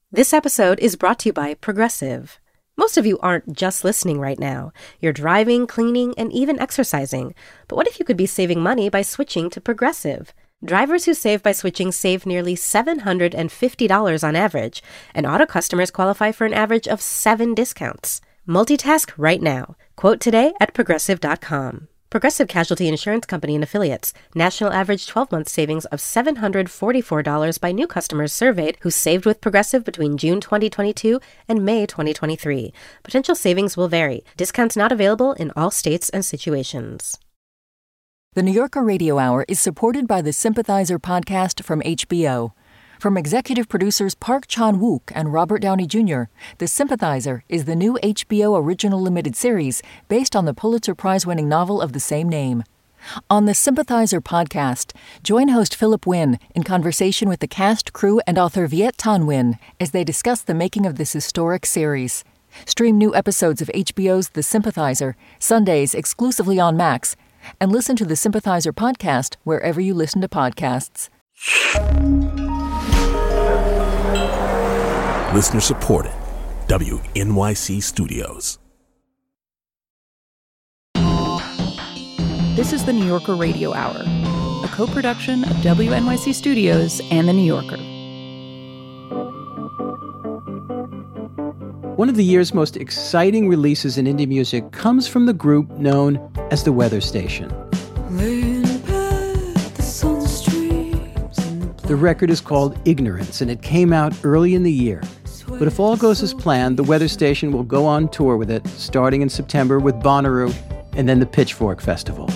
This episode is brought to you by Progressive. Most of you aren't just listening right now. You're driving, cleaning, and even exercising. But what if you could be saving money by switching to Progressive? Drivers who save by switching save nearly $750 on average, and auto customers qualify for an average of 7 discounts. Multitask right now. Quote today at Progressive.com. Progressive Casualty Insurance Company and Affiliates. National average 12-month savings of $744 by new customers surveyed who saved with Progressive between June 2022 and May 2023. Potential savings will vary. Discounts not available in all states and situations. The New Yorker Radio Hour is supported by the Sympathizer podcast from HBO. From executive producers Park Chan-wook and Robert Downey Jr., The Sympathizer is the new HBO original limited series based on the Pulitzer Prize-winning novel of the same name. On the Sympathizer podcast, join host Philip Wynn in conversation with the cast, crew, and author Viet Thanh Nguyen as they discuss the making of this historic series. Stream new episodes of HBO's The Sympathizer, Sundays exclusively on Max, and listen to the Sympathizer podcast wherever you listen to podcasts. Listener supported. WNYC Studios. This is the New Yorker Radio Hour, a co-production of WNYC Studios and The New Yorker. One of the year's most exciting releases in indie music comes from the group known as The Weather Station. The record is called Ignorance, and it came out early in the year. But if all goes as planned, The Weather Station will go on tour with it, starting in September with Bonnaroo and then the Pitchfork Festival.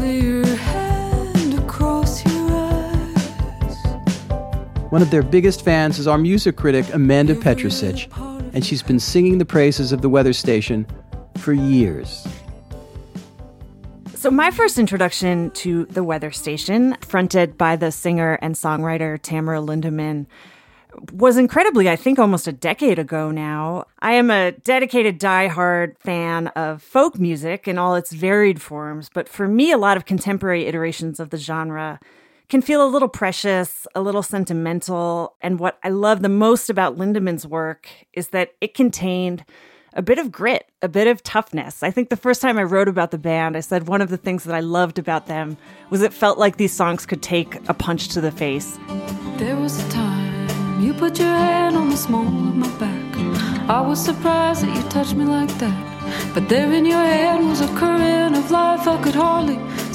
One of their biggest fans is our music critic, Amanda Petrusich, and she's been singing the praises of The Weather Station for years. So my first introduction to The Weather Station, fronted by the singer and songwriter Tamara Lindemann, was incredibly, I think, almost a decade ago now. I am a dedicated, diehard fan of folk music in all its varied forms, but for me, a lot of contemporary iterations of the genre can feel a little precious, a little sentimental, and what I love the most about Lindemann's work is that it contained a bit of grit, a bit of toughness. I think the first time I wrote about the band, I said one of the things that I loved about them was it felt like these songs could take a punch to the face. There was a time you put your hand on the small of my back. I was surprised that you touched me like that. But there in your hand was a current of life I could hardly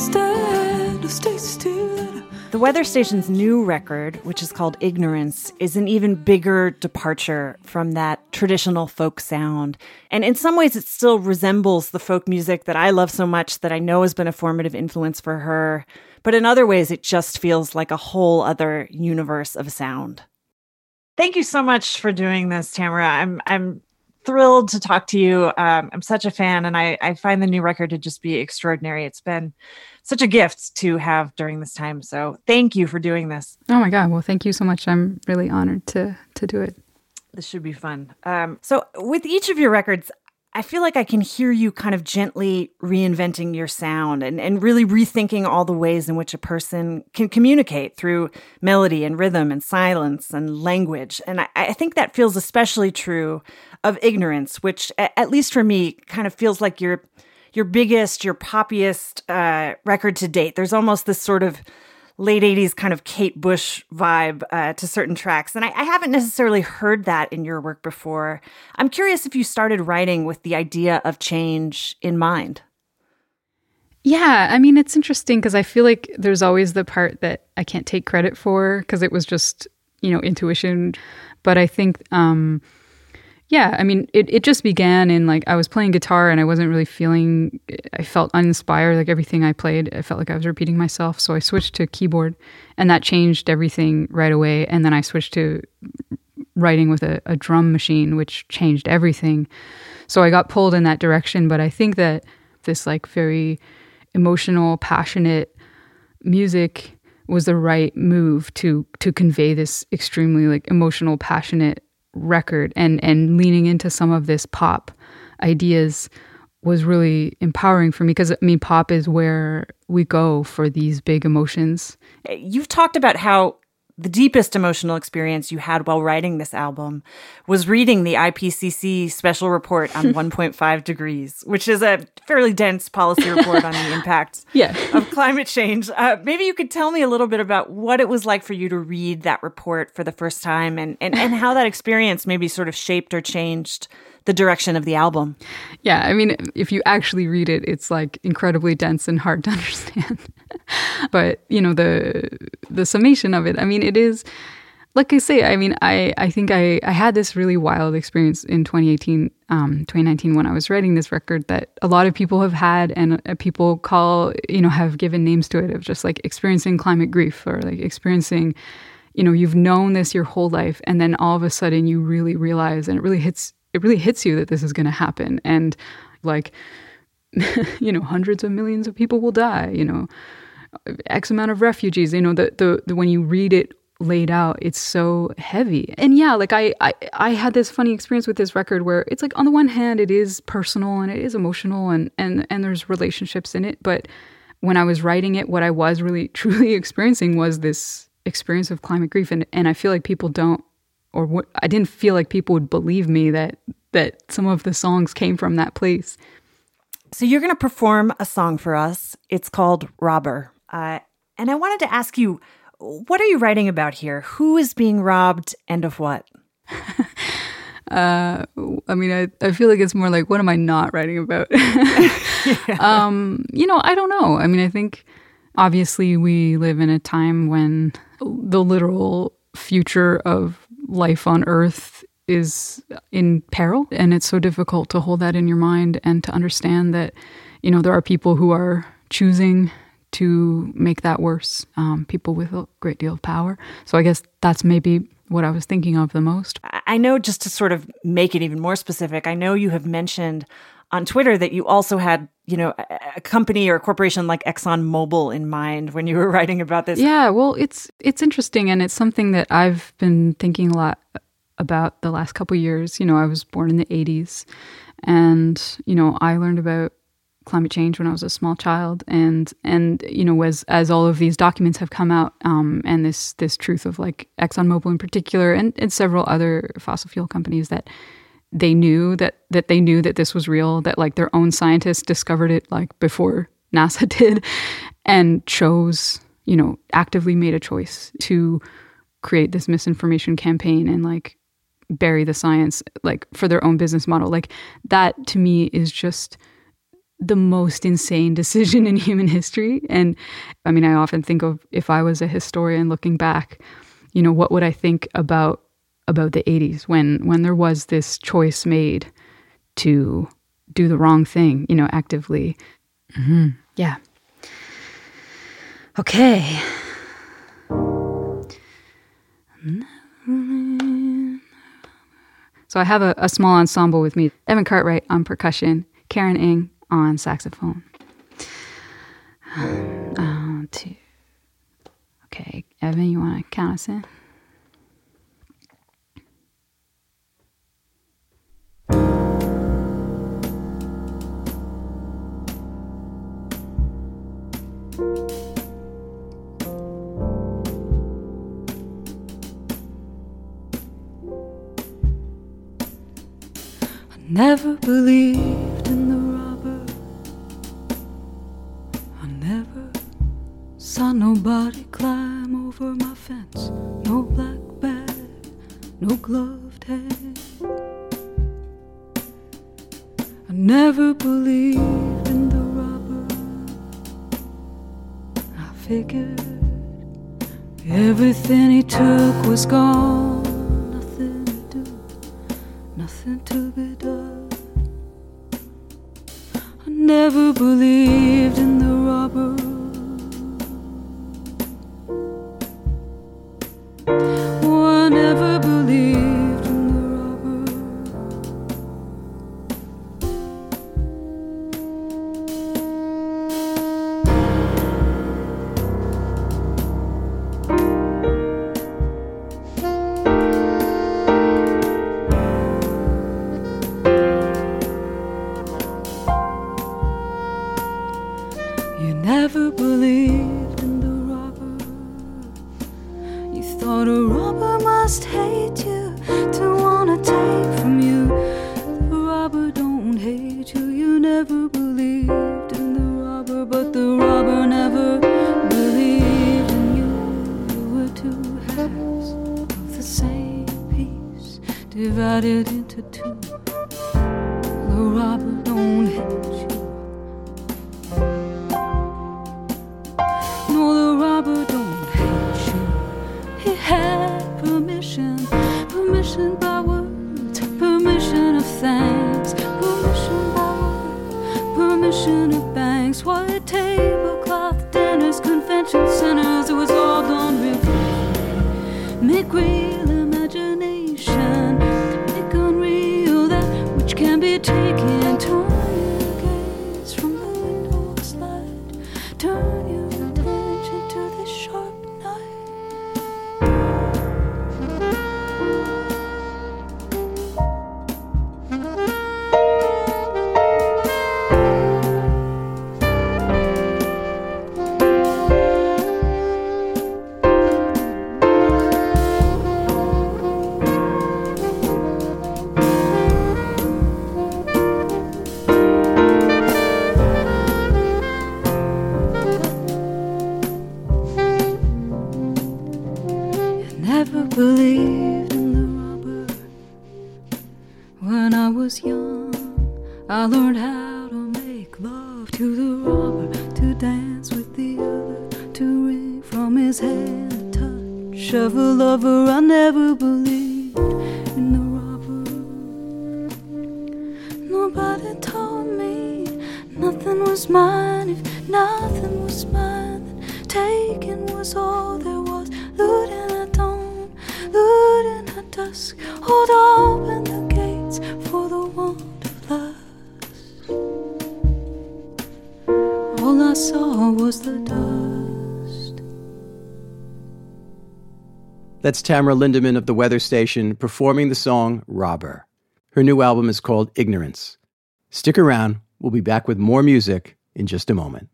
stand to stay still. The Weather Station's new record, which is called Ignorance, is an even bigger departure from that traditional folk sound. And in some ways, it still resembles the folk music that I love so much that I know has been a formative influence for her. But in other ways, it just feels like a whole other universe of sound. Thank you so much for doing this, Tamara. I'm thrilled to talk to you. I'm such a fan, and I find the new record to just be extraordinary. It's been such a gift to have during this time. So thank you for doing this. Oh my God. Well, thank you so much. I'm really honored to do it. This should be fun. So with each of your records, I feel like I can hear you kind of gently reinventing your sound and really rethinking all the ways in which a person can communicate through melody and rhythm and silence and language. And I think that feels especially true of Ignorance, which, at least for me, kind of feels like your biggest, your poppiest record to date. There's almost this sort of late 80s kind of Kate Bush vibe to certain tracks. And I haven't necessarily heard that in your work before. I'm curious if you started writing with the idea of change in mind. Yeah, I mean, it's interesting because I feel like there's always the part that I can't take credit for because it was just, intuition. But I think yeah, I mean, it just began in I was playing guitar and I wasn't really I felt uninspired. Like everything I played, I felt like I was repeating myself. So I switched to keyboard and that changed everything right away. And then I switched to writing with a drum machine, which changed everything. So I got pulled in that direction. But I think that this very emotional, passionate music was the right move to convey this extremely emotional, passionate record, and leaning into some of this pop ideas was really empowering for me because pop is where we go for these big emotions. You've talked about how the deepest emotional experience you had while writing this album was reading the IPCC special report on 1.5 degrees, which is a fairly dense policy report on the impacts of climate change. Maybe you could tell me a little bit about what it was like for you to read that report for the first time and how that experience maybe sort of shaped or changed the direction of the album. Yeah, I mean, if you actually read it, it's like incredibly dense and hard to understand. But, you know, the summation of it, I mean, it is, like I say, I mean, I think I had this really wild experience in 2019 when I was writing this record that a lot of people have had, and people call, you know, have given names to it, of just like experiencing climate grief, or like experiencing, you know, you've known this your whole life, and then all of a sudden you really realize, and it really hits you that this is going to happen. And like, you know, hundreds of millions of people will die, you know, X amount of refugees, you know, the when you read it laid out, it's so heavy. And yeah, like I had this funny experience with this record where it's like, on the one hand, it is personal and it is emotional and there's relationships in it. But when I was writing it, what I was really truly experiencing was this experience of climate grief. And I feel like people don't, I didn't feel like people would believe me that some of the songs came from that place. So you're going to perform a song for us. It's called Robber. And I wanted to ask you, what are you writing about here? Who is being robbed and of what? I mean, I feel like it's more like, what am I not writing about? Yeah. You know, I don't know. I mean, I think obviously we live in a time when the literal future of life on Earth is in peril, and it's so difficult to hold that in your mind and to understand that, you know, there are people who are choosing to make that worse, people with a great deal of power. So I guess that's maybe what I was thinking of the most. I know, just to sort of make it even more specific, I know you have mentioned on Twitter that you also had, you know, a company or a corporation like ExxonMobil in mind when you were writing about this. Yeah, well, it's interesting, and it's something that I've been thinking a lot about the last couple of years. You know, I was born in the 80s, and, you know, I learned about climate change when I was a small child, and you know, as all of these documents have come out, and this truth of like ExxonMobil in particular, and several other fossil fuel companies, that they knew that this was real, that like their own scientists discovered it like before NASA did, and chose, you know, actively made a choice to create this misinformation campaign and like bury the science like for their own business model. Like, that to me is just the most insane decision in human history. And I mean, I often think of, if I was a historian looking back, you know, what would I think about the 80s when there was this choice made to do the wrong thing, you know, actively. Mm-hmm. Yeah. Okay. So I have a small ensemble with me. Evan Cartwright on percussion, Karen Ng on saxophone. 2. Okay, Evan, you want to count us in? Never believed in the robber. I never saw nobody climb over my fence. No black bag, no gloved hand. I never believed in the robber. I figured everything he took was gone. Nothing to do, nothing to be done. I never believed in the robber. Oh, I never believed in the robber. divided into two. The robber don't hate you. No, the robber don't hate you. He had permission by words, permission of thanks, permission by words, permission of banks, white tablecloth dinners, convention centers. It was all done real quick. Make real imagination, make unreal that which can be taken. Turn your gaze from the window's light, turn your attention to this sharp night. Never believed in the robber. When I was young, I learned how to make love to the robber, to dance with the other, to wring from his hand the touch of a lover. I never believed in the robber. Nobody told me nothing was mine. If nothing was mine, then taking was all there was. Looting at dawn, looting at dusk, hold open the gates for the want of lust. All I saw was the dust. That's Tamara Lindemann of The Weather Station performing the song Robber. Her new album is called Ignorance. Stick around. We'll be back with more music in just a moment.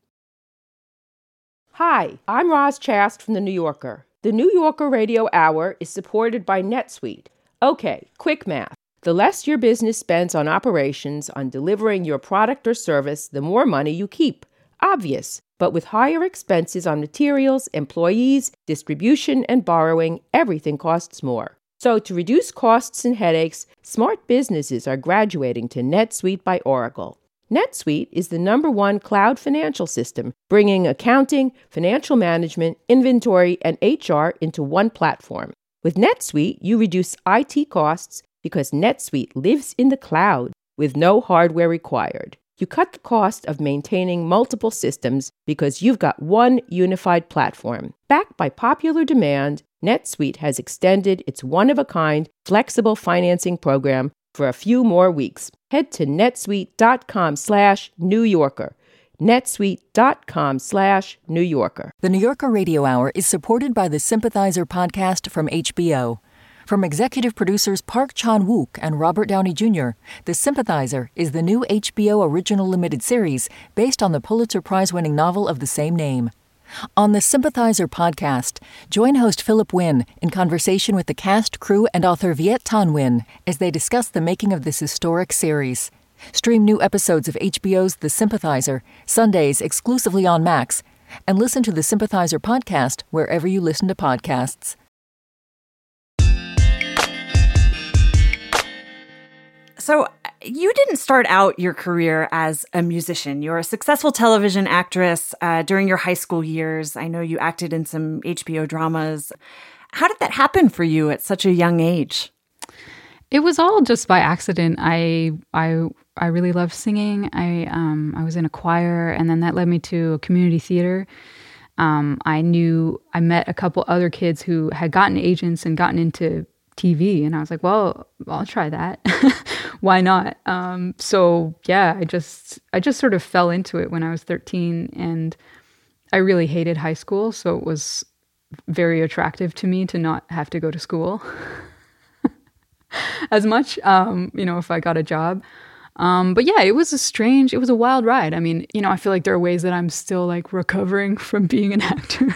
Hi, I'm Roz Chast from The New Yorker. The New Yorker Radio Hour is supported by NetSuite. Okay, quick math. The less your business spends on operations, on delivering your product or service, the more money you keep. Obvious. But with higher expenses on materials, employees, distribution, and borrowing, everything costs more. So to reduce costs and headaches, smart businesses are graduating to NetSuite by Oracle. NetSuite is the #1 cloud financial system, bringing accounting, financial management, inventory, and HR into one platform. With NetSuite, you reduce IT costs because NetSuite lives in the cloud with no hardware required. You cut the cost of maintaining multiple systems because you've got one unified platform. Backed by popular demand, NetSuite has extended its one-of-a-kind flexible financing program for a few more weeks. Head to netsuite.com/New Yorker. netsuite.com/New Yorker. The New Yorker Radio Hour is supported by the Sympathizer podcast from HBO. From executive producers Park Chan-wook and Robert Downey Jr., The Sympathizer is the new HBO original limited series based on the Pulitzer Prize-winning novel of the same name. On the Sympathizer podcast, join host Philip Wynn in conversation with the cast, crew, and author Viet Thanh Nguyen as they discuss the making of this historic series. Stream new episodes of HBO's The Sympathizer, Sundays exclusively on Max, and listen to the Sympathizer podcast wherever you listen to podcasts. So you didn't start out your career as a musician. You're a successful television actress during your high school years. I know you acted in some HBO dramas. How did that happen for you at such a young age? It was all just by accident. I really loved singing. I was in a choir, and then that led me to a community theater. I met a couple other kids who had gotten agents and gotten into TV, and I was like, well, I'll try that. Why not? So yeah, I just sort of fell into it when I was 13, and I really hated high school, so it was very attractive to me to not have to go to school as much, if I got a job. But yeah, it was a wild ride. I mean, I feel like there are ways that I'm still like recovering from being an actor.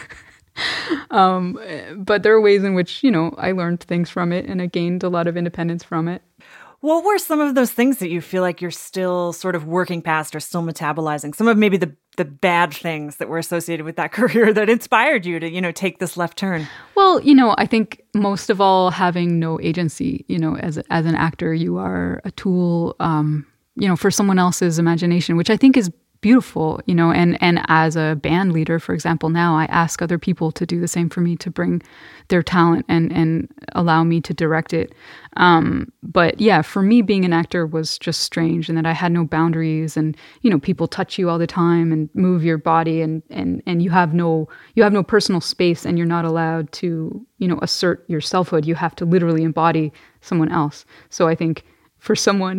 But there are ways in which, I learned things from it and I gained a lot of independence from it. What were some of those things that you feel like you're still sort of working past or still metabolizing? Some of maybe the bad things that were associated with that career that inspired you to, take this left turn? Well, I think most of all, having no agency, as an actor, you are a tool, for someone else's imagination, which I think is beautiful, and as a band leader, for example, now I ask other people to do the same for me, to bring their talent and allow me to direct it. But yeah, for me, being an actor was just strange, and that I had no boundaries, and, people touch you all the time and move your body, and you have no personal space, and you're not allowed to, assert your selfhood. You have to literally embody someone else. So I think for someone,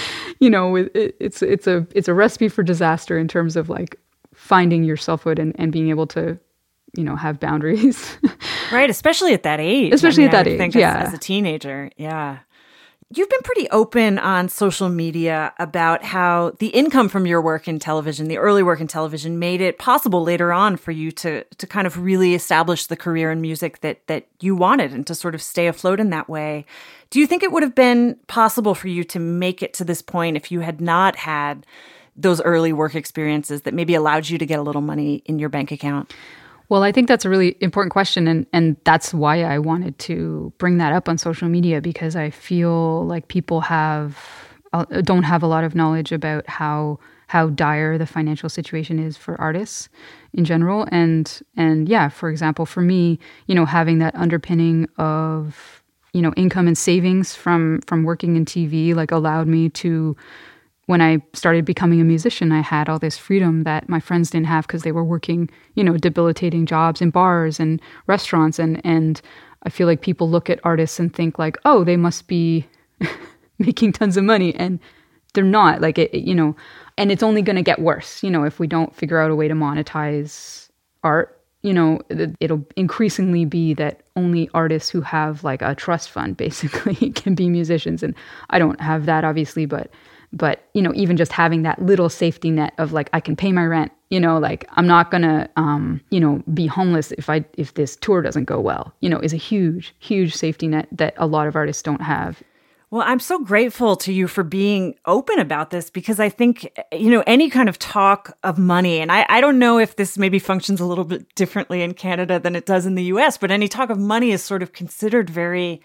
it's a recipe for disaster in terms of like finding your selfhood and being able to, have boundaries. Right, especially at that age. Especially at that age, think yeah. As a teenager, yeah. You've been pretty open on social media about how the income from your work in television, the early work in television, made it possible later on for you to kind of really establish the career in music that you wanted and to sort of stay afloat in that way. Do you think it would have been possible for you to make it to this point if you had not had those early work experiences that maybe allowed you to get a little money in your bank account? Well, I think that's a really important question, and that's why I wanted to bring that up on social media, because I feel like people don't have a lot of knowledge about how dire the financial situation is for artists in general. And yeah, for example, for me, having that underpinning of, income and savings from working in TV, like allowed me to, when I started becoming a musician, I had all this freedom that my friends didn't have because they were working, debilitating jobs in bars and restaurants. And I feel like people look at artists and think like, oh, they must be making tons of money. And they're not, like, and it's only going to get worse, if we don't figure out a way to monetize art. It'll increasingly be that only artists who have like a trust fund basically can be musicians. And I don't have that, obviously, but even just having that little safety net of like, I can pay my rent, like I'm not gonna, be homeless if this tour doesn't go well, is a huge, huge safety net that a lot of artists don't have. Well, I'm so grateful to you for being open about this, because I think, any kind of talk of money, and I don't know if this maybe functions a little bit differently in Canada than it does in the US, but any talk of money is sort of considered very,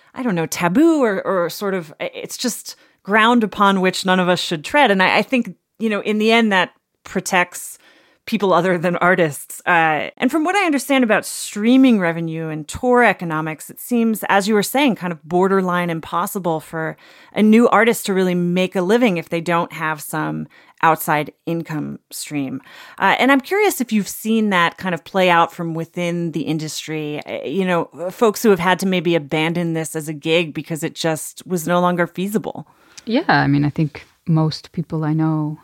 taboo or sort of, it's just ground upon which none of us should tread. And I think, in the end, that protects people other than artists. And from what I understand about streaming revenue and tour economics, it seems, as you were saying, kind of borderline impossible for a new artist to really make a living if they don't have some outside income stream. And I'm curious if you've seen that kind of play out from within the industry, folks who have had to maybe abandon this as a gig because it just was no longer feasible. Yeah, I think most people I know,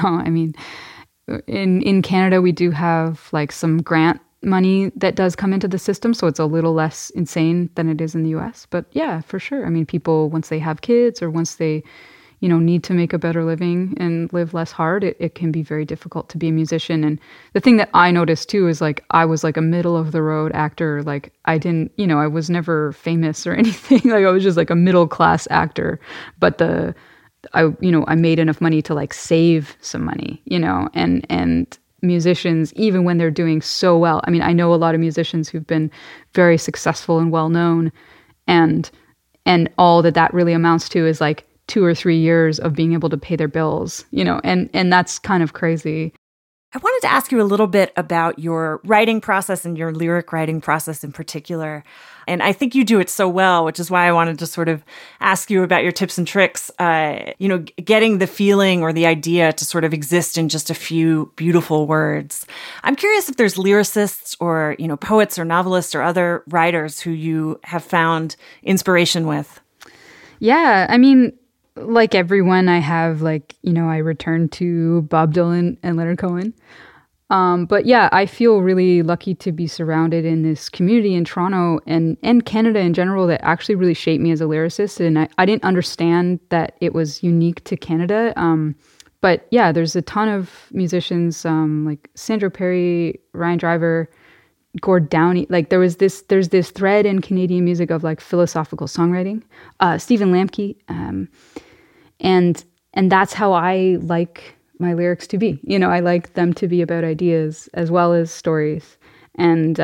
in Canada, we do have like some grant money that does come into the system. So it's a little less insane than it is in the US. But yeah, for sure. People, once they have kids or once they, need to make a better living and live less hard, it can be very difficult to be a musician. And the thing that I noticed too is like, I was like a middle of the road actor. Like I didn't, I was never famous or anything. Like I was just like a middle class actor. But I made enough money to like save some money, and musicians, even when they're doing so well. I know a lot of musicians who've been very successful and well known, and all that really amounts to is like 2 or 3 years of being able to pay their bills, and that's kind of crazy. I wanted to ask you a little bit about your writing process and your lyric writing process in particular. And I think you do it so well, which is why I wanted to sort of ask you about your tips and tricks, getting the feeling or the idea to sort of exist in just a few beautiful words. I'm curious if there's lyricists or, poets or novelists or other writers who you have found inspiration with. Yeah, like everyone, I have I return to Bob Dylan and Leonard Cohen. But yeah, I feel really lucky to be surrounded in this community in Toronto and Canada in general that actually really shaped me as a lyricist. And I didn't understand that it was unique to Canada. But yeah, there's a ton of musicians like Sandro Perry, Ryan Driver, Gord Downie, like there's this thread in Canadian music of like philosophical songwriting, Stephen Lamke, and that's how I like my lyrics to be. You know, I like them to be about ideas as well as stories. And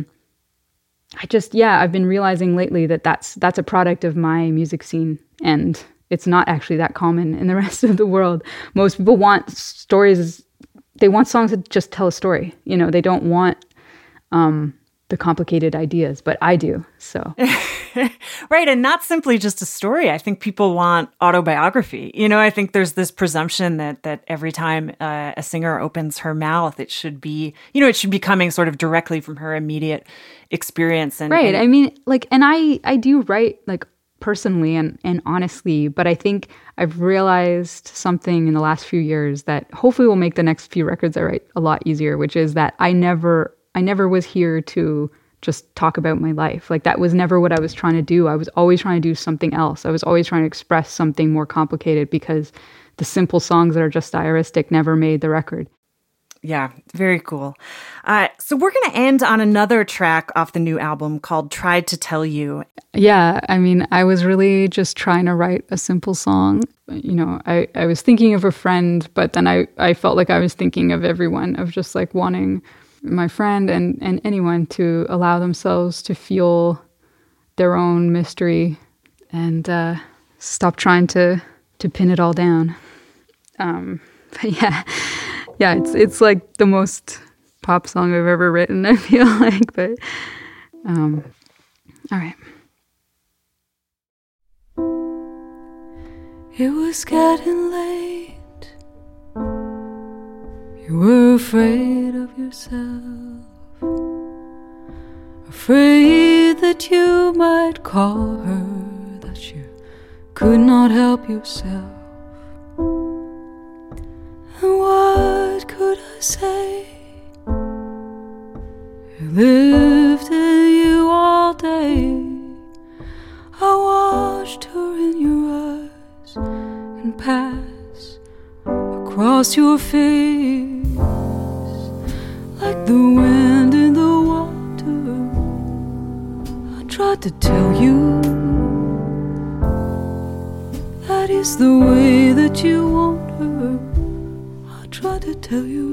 I've been realizing lately that that's a product of my music scene, and it's not actually that common in the rest of the world. Most people want stories. They want songs that just tell a story. You know, they don't want the complicated ideas, but I do. So, right. And not simply just a story. I think people want autobiography. You know, I think there's this presumption that every time a singer opens her mouth, it should be, you know, it should be coming sort of directly from her immediate experience. And, right. I mean, like, and I do write like personally and honestly, but I think I've realized something in the last few years that hopefully will make the next few records I write a lot easier, which is that I never was here to just talk about my life. Like that was never what I was trying to do. I was always trying to do something else. I was always trying to express something more complicated because the simple songs that are just diaristic never made the record. Yeah, very cool. So we're going to end on another track off the new album called Tried to Tell You. Yeah, I mean, I was really just trying to write a simple song. You know, I was thinking of a friend, but then I felt like I was thinking of everyone, of just like wanting my friend and anyone to allow themselves to feel their own mystery and stop trying to pin it all down. But yeah, it's like the most pop song I've ever written, I feel like. But all right. It was getting late. You were afraid of yourself, afraid that you might call her, that you could not help yourself. And what could I say? I lived in you all day. I watched her in your eyes and pass across your face like the wind in the water. I tried to tell you that is the way that you want her. I tried to tell you.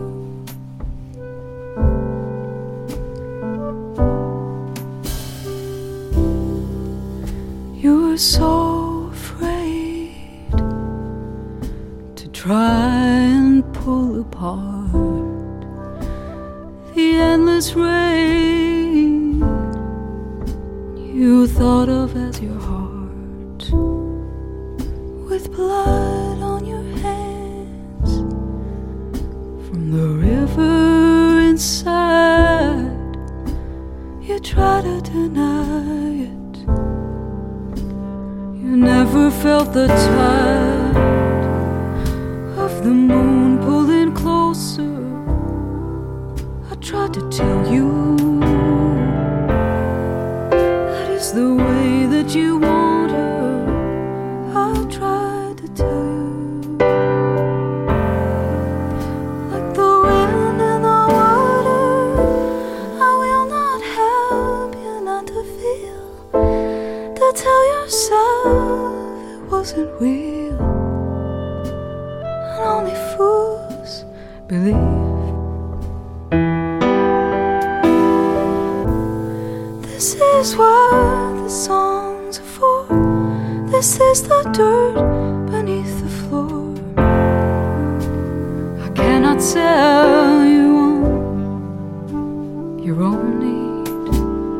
You were so afraid to try and pull apart the endless rain you thought of as your heart, with blood on your hands from the river inside. You try to deny it. You never felt the tide of the moon pulling closer. I tried to tell you that is the way that you want her. I tried to tell you, like the wind in the water. I will not help you not to feel, to tell yourself it wasn't real, and only fools believe. This is what the songs are for. This is the dirt beneath the floor. I cannot sell you on your own need,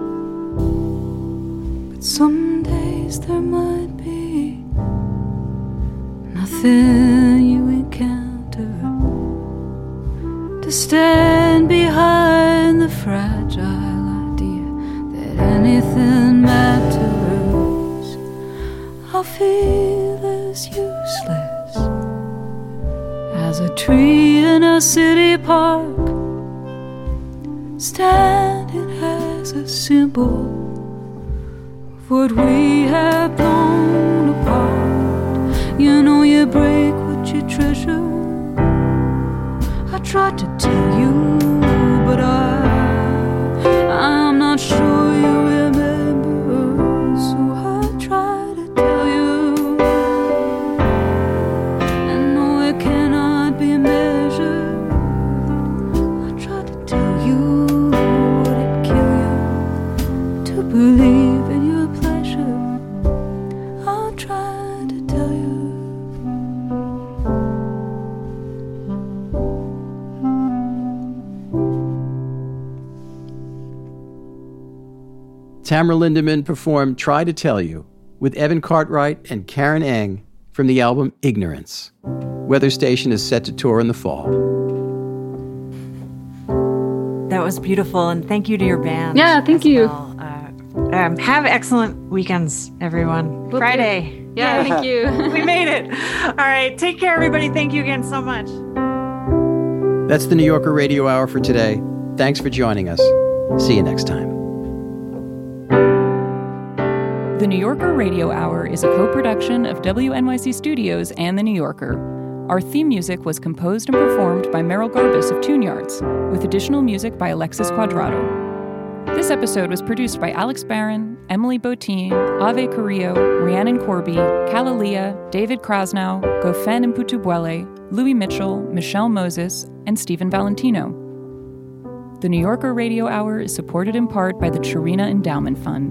but some days there might be nothing you encounter to stand behind the fragile anything matters. I'll feel as useless as a tree in a city park, standing as a symbol of what we have blown apart. You know you break what you treasure. I tried to tell you, but I Tamara Lindemann performed Try to Tell You with Evan Cartwright and Karen Eng from the album Ignorance. Weather Station is set to tour in the fall. That was beautiful, and thank you to your band. Yeah, thank you. Well. Have excellent weekends, everyone. Friday. Yeah, thank you. We made it. All right, take care, everybody. Thank you again so much. That's the New Yorker Radio Hour for today. Thanks for joining us. See you next time. The New Yorker Radio Hour is a co-production of WNYC Studios and The New Yorker. Our theme music was composed and performed by Merrill Garbus of Tune Yards, with additional music by Alexis Quadrado. This episode was produced by Alex Barron, Emily Botein, Ave Carrillo, Rhiannon Corby, Kalalia, David Krasnow, Gofen Mputubuele, Louis Mitchell, Michelle Moses, and Stephen Valentino. The New Yorker Radio Hour is supported in part by the Chirina Endowment Fund.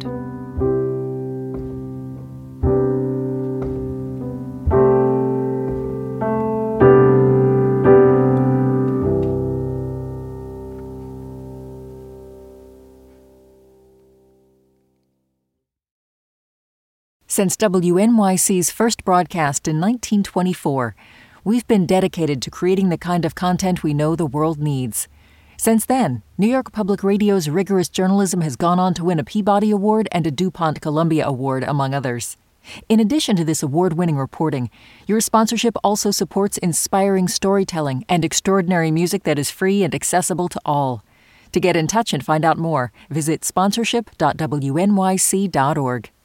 Since WNYC's first broadcast in 1924, we've been dedicated to creating the kind of content we know the world needs. Since then, New York Public Radio's rigorous journalism has gone on to win a Peabody Award and a DuPont Columbia Award, among others. In addition to this award-winning reporting, your sponsorship also supports inspiring storytelling and extraordinary music that is free and accessible to all. To get in touch and find out more, visit sponsorship.wnyc.org.